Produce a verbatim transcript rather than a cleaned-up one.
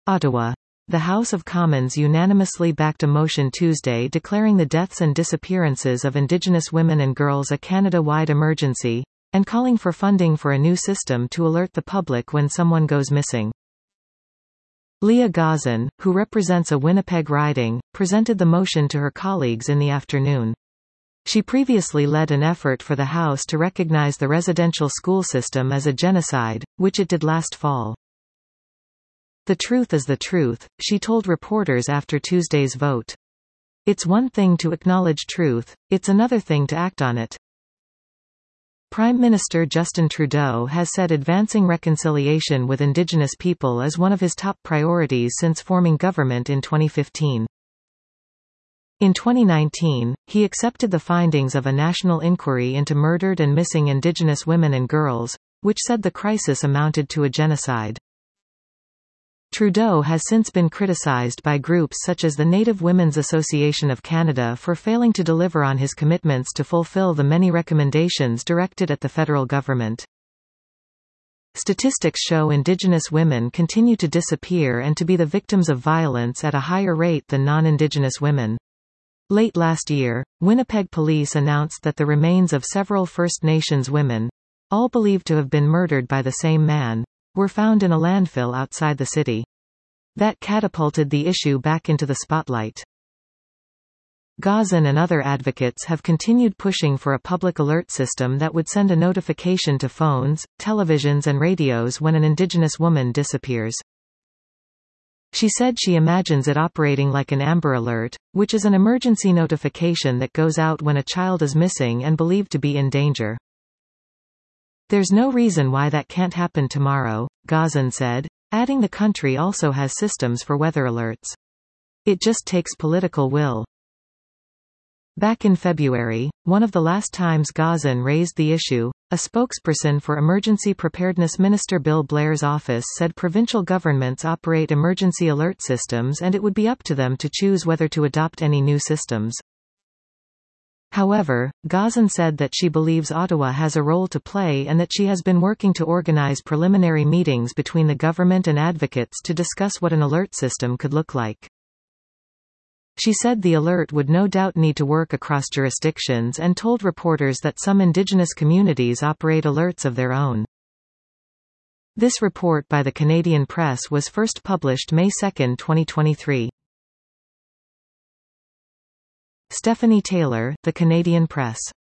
Ottawa. The House of Commons unanimously backed a motion Tuesday declaring the deaths and disappearances of Indigenous women and girls a Canada-wide emergency, and calling for funding for a new system to alert the public when someone goes missing. Leah Gazan, who represents a Winnipeg riding, presented the motion to her colleagues in the afternoon. She previously led an effort for the House to recognize the residential school system as a genocide, which it did last fall. "The truth is the truth," she told reporters after Tuesday's vote. "It's one thing to acknowledge truth, it's another thing to act on it." Prime Minister Justin Trudeau has said advancing reconciliation with Indigenous people is one of his top priorities since forming government in twenty fifteen. In twenty nineteen, he accepted the findings of a national inquiry into murdered and missing Indigenous women and girls, which said the crisis amounted to a genocide. Trudeau has since been criticized by groups such as the Native Women's Association of Canada for failing to deliver on his commitments to fulfill the many recommendations directed at the federal government. Statistics show Indigenous women continue to disappear and to be the victims of violence at a higher rate than non-Indigenous women. Late last year, Winnipeg police announced that the remains of several First Nations women, all believed to have been murdered by the same man, were found in a landfill outside the city. That catapulted the issue back into the spotlight. Gazan and other advocates have continued pushing for a public alert system that would send a notification to phones, televisions and radios when an Indigenous woman disappears. She said she imagines it operating like an Amber Alert, which is an emergency notification that goes out when a child is missing and believed to be in danger. "There's no reason why that can't happen tomorrow," Gazan said, adding the country also has systems for weather alerts. "It just takes political will." Back in February, one of the last times Gazan raised the issue, a spokesperson for Emergency Preparedness Minister Bill Blair's office said provincial governments operate emergency alert systems and it would be up to them to choose whether to adopt any new systems. However, Gazan said that she believes Ottawa has a role to play and that she has been working to organize preliminary meetings between the government and advocates to discuss what an alert system could look like. She said the alert would no doubt need to work across jurisdictions and told reporters that some Indigenous communities operate alerts of their own. This report by the Canadian Press was first published May second, twenty twenty-three. Stephanie Taylor, The Canadian Press.